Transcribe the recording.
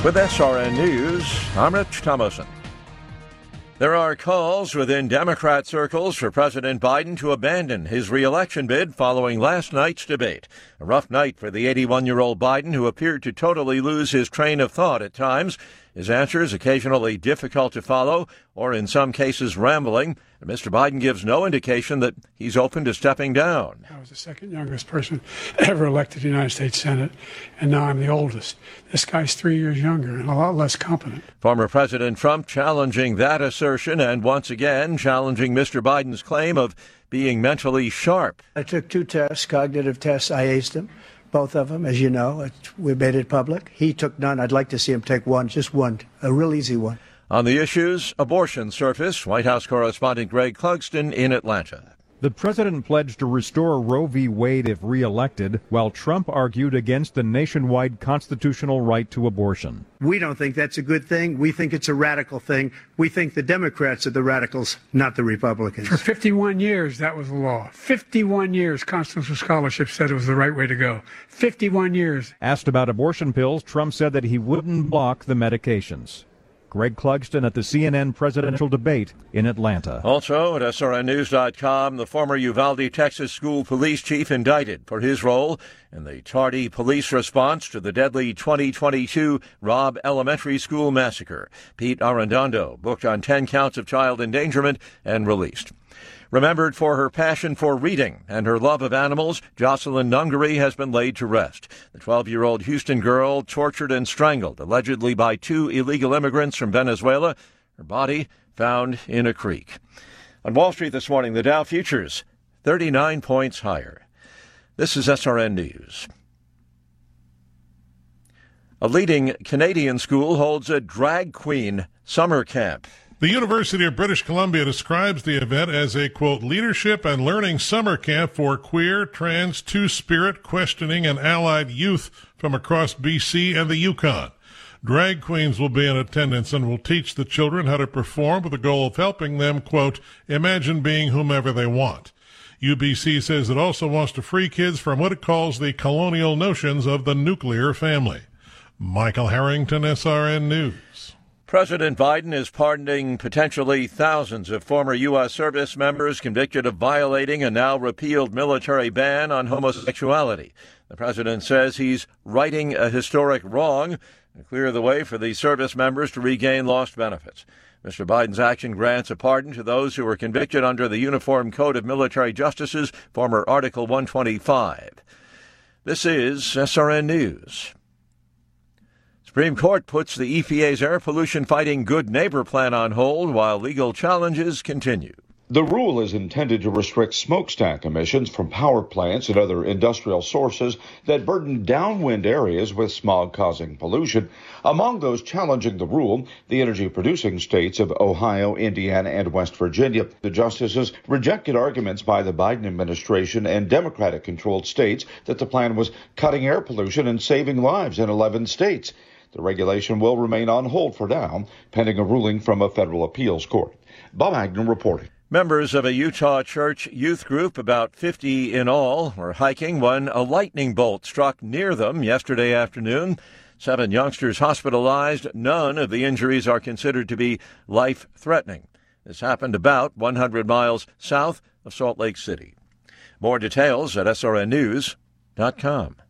With SRN News, I'm Rich Thomason. There are calls within Democrat circles for President Biden to abandon his re-election bid following last night's debate. A rough night for the 81-year-old Biden, who appeared to totally lose his train of thought at times. His answers occasionally difficult to follow, or in some cases rambling. And Mr. Biden gives no indication that he's open to stepping down. I was the second youngest person ever elected to the United States Senate, and now I'm the oldest. This guy's 3 years younger and a lot less competent. Former President Trump challenging that assertion and once again challenging Mr. Biden's claim of being mentally sharp. I took 2 tests, cognitive tests. I aced them, both of them, as you know. We made it public. He took none. I'd like to see him take one, just one, a real easy one. On the issues, abortion surface, White House correspondent Greg Clugston in Atlanta. The president pledged to restore Roe v. Wade if re-elected, while Trump argued against the nationwide constitutional right to abortion. We don't think that's a good thing. We think it's a radical thing. We think the Democrats are the radicals, not the Republicans. For 51 years, that was the law. 51 years, constitutional scholarship said it was the right way to go. 51 years. Asked about abortion pills, Trump said that he wouldn't block the medications. Greg Clugston at the CNN presidential debate in Atlanta. Also at SRNnews.com, the former Uvalde, Texas school police chief indicted for his role in the tardy police response to the deadly 2022 Robb Elementary School massacre. Pete Arredondo booked on 10 counts of child endangerment and released. Remembered for her passion for reading and her love of animals, Jocelyn Nungaray has been laid to rest. The 12-year-old Houston girl tortured and strangled, allegedly by 2 illegal immigrants from Venezuela. Her body found in a creek. On Wall Street this morning, the Dow futures 39 points higher. This is SRN News. A leading Canadian school holds a drag queen summer camp. The University of British Columbia describes the event as a, quote, leadership and learning summer camp for queer, trans, two-spirit, questioning, and allied youth from across BC and the Yukon. Drag queens will be in attendance and will teach the children how to perform with the goal of helping them, quote, imagine being whomever they want. UBC says it also wants to free kids from what it calls the colonial notions of the nuclear family. Michael Harrington, SRN News. President Biden is pardoning potentially thousands of former U.S. service members convicted of violating a now repealed military ban on homosexuality. The president says he's righting a historic wrong and clear the way for the service members to regain lost benefits. Mr. Biden's action grants a pardon to those who were convicted under the Uniform Code of Military Justice's former Article 125. This is SRN News. Supreme Court puts the EPA's air pollution-fighting Good Neighbor plan on hold while legal challenges continue. The rule is intended to restrict smokestack emissions from power plants and other industrial sources that burden downwind areas with smog-causing pollution. Among those challenging the rule, the energy-producing states of Ohio, Indiana, and West Virginia. The justices rejected arguments by the Biden administration and Democratic-controlled states that the plan was cutting air pollution and saving lives in 11 states. The regulation will remain on hold for now, pending a ruling from a federal appeals court. Bob Agnew reporting. Members of a Utah church youth group, about 50 in all, were hiking when a lightning bolt struck near them yesterday afternoon. 7 youngsters hospitalized. None of the injuries are considered to be life-threatening. This happened about 100 miles south of Salt Lake City. More details at srnnews.com.